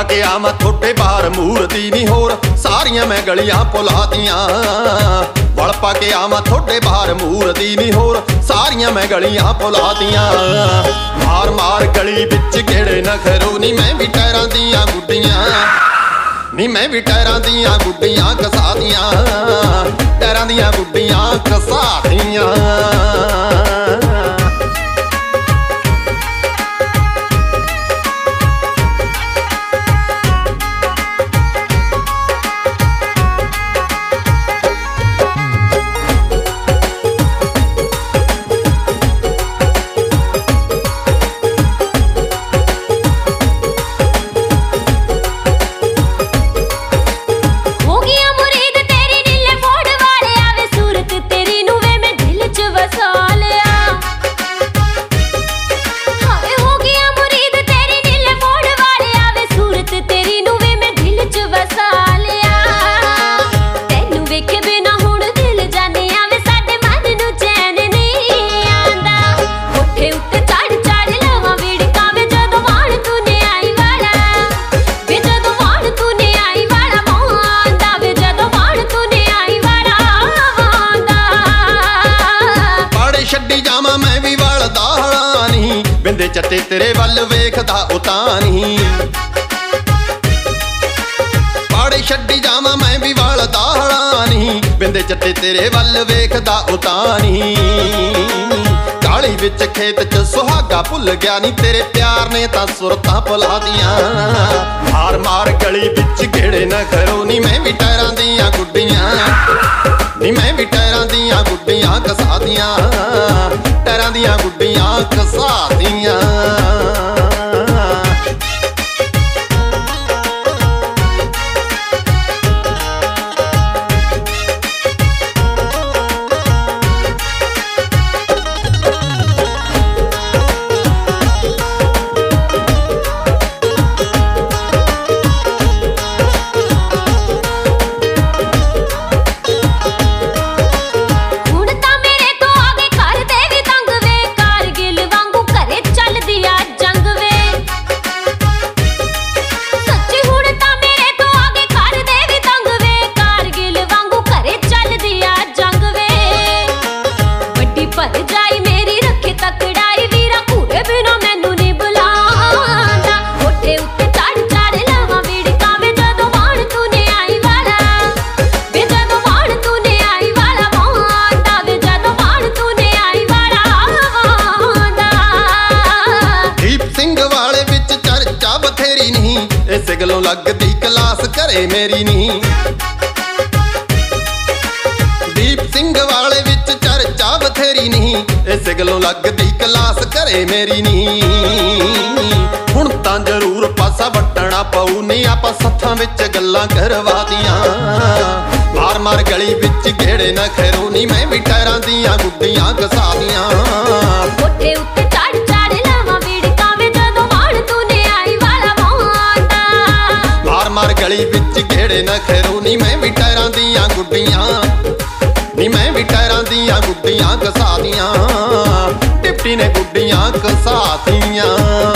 ਪਾ ਕੇ ਆਵਾਂ ਥੋਡੇ ਬਾਹਰ ਮੂਰਤੀ ਨਹੀਂ ਹੋਰ ਸਾਰੀਆਂ ਮੈਂ ਗਲੀਆਂ ਭੁਲਾਤੀਆਂ। ਵਲ ਪਾ ਕੇ ਆਵਾਂ ਥੋਡੇ ਬਾਹਰ ਮੂਰਤੀ ਨਹੀਂ ਹੋਰ ਸਾਰੀਆਂ ਮੈਂ ਗਲੀਆਂ ਭੁਲਾਤੀਆਂ। ਮਾਰ ਮਾਰ ਗਲੀ ਵਿੱਚ ਗੇੜੇ ਨਖਰੋ ਨੀ ਮੈਂ ਵੀ ਟਾਇਰਾਂ ਦੀਆਂ ਗੁੱਡੀਆਂ ਨੀ ਮੈਂ ਵੀ ਟਾਇਰਾਂ ਦੀਆਂ ਗੁੱਡੀਆਂ ਘਸਾਤੀਆਂ। ਟਾਇਰਾਂ ਦੀਆਂ ਗੁੱਡੀਆਂ ਘਸਾਤੀਆਂ। ਬਿੰਦੇ ਚੱਟੇ ਤੇਰੇ ਵੱਲ ਵੇਖਦਾ ਉਤਾਂ ਨਹੀਂ। ਪਾੜੇ ਛੱਡੀ ਜਾਵਾਂ ਮੈਂ ਵੀ ਵਾਲ ਦਾਹੜਾ ਨਹੀਂ। ਬਿੰਦੇ ਚੱਟੇ ਤੇਰੇ ਵੱਲ ਵੇਖਦਾ ਉਤਾਂ ਨਹੀਂ। ਕਾਲੀ ਵਿੱਚ ਖੇਤ ਚ ਸੁਹਾਗਾ ਭੁੱਲ ਗਿਆ ਨੀ ਤੇਰੇ ਪਿਆਰ ਨੇ ਤਾਂ ਸੁਰਤਾਂ ਭੁਲਾਤੀਆਂ। ਮਾਰ ਮਾਰ ਗਲੀ ਵਿੱਚ ਗੇੜੇ ਨਾ ਕਰੋ ਨੀ ਮੈਂ ਵੀ ਟਾਇਰਾਂ ਦੀਆਂ ਗੁੱਡੀਆਂ ਨੀ ਮੈਂ ਵੀ ਟਾਇਰਾਂ ਦੀਆਂ ਗੁੱਡੀਆਂ ਘਸਾਤੀਆਂ। ਟਾਇਰਾਂ ਦੀਆਂ ਗੁੱਡੀਆਂ ਘਸਾਤੀਆਂ। ਇਸੇ ਗੱਲੋਂ ਲੱਗਦੀ ਕਲਾਸ ਘਰੇ ਮੇਰੀ ਨਹੀਂ। ਦੀਪ ਸਿੰਘ ਵਾਲੇ ਵਿੱਚ ਚਰਚਾ ਬਥੇਰੀ ਨਹੀਂ। ਇਸੇ ਗੱਲੋਂ ਲੱਗਦੀ ਕਲਾਸ ਘਰੇ ਮੇਰੀ ਨਹੀਂ। ਹੁਣ ਤਾਂ ਜ਼ਰੂਰ ਪਾਸਾ ਵੱਟਣਾ ਪਊ ਨਹੀਂ ਆਪਾਂ ਸੱਥਾਂ ਵਿੱਚ ਗੱਲਾਂ ਕਰਵਾਤੀਆਂ। ਮਾਰ ਮਾਰ ਗਲੀ ਵਿੱਚ ਗੇੜੇ ਨਾ ਖੈਰੋ ਨੀ ਮੈਂ ਵੀ ਟਾਇਰਾਂ ਦੀਆਂ ਗੁੱਡੀਆਂ ਘਸਾਤੀਆਂ। ਕੋਠੇ ਉੱਤੇ ਚੜ ਚੜ ਲਾਵਾਂ ਵੀੜਕਾਂ ਵੇ ਜਦੋਂ ਵਾਣ ਤੂੰ ਨੇ ਆਈ ਵਾਲਾ ਵਾਂਦਾ। ਮਾਰ ਮਾਰ ਗਲੀ ਵਿੱਚ ਗੇੜੇ ਨਾ ਖੈਰੋ ਨੀ ਮੈਂ ਵੀ ਟਾਇਰਾਂ ਦੀਆਂ ਗੁੱਡੀਆਂ ਨੀ ਮੈਂ ਵੀ ਟਾਇਰਾਂ ਦੀਆਂ ਗੁੱਡੀਆਂ ਘਸਾਤੀਆਂ। ਡਿਪਟੀ ਨੇ ਗੁੱਡੀਆਂ ਘਸਾਤੀਆਂ।